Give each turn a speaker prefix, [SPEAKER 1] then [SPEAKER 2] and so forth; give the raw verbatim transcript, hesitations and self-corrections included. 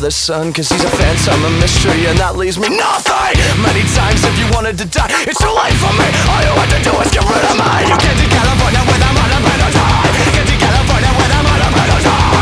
[SPEAKER 1] father's son, cause he's a phantom, a mystery, and that leaves me nothing. Many times if you wanted to die, it's too late for me. All you have to do is get rid of me. You get to California with I'm on a better time. Get to California with I'm on a better time.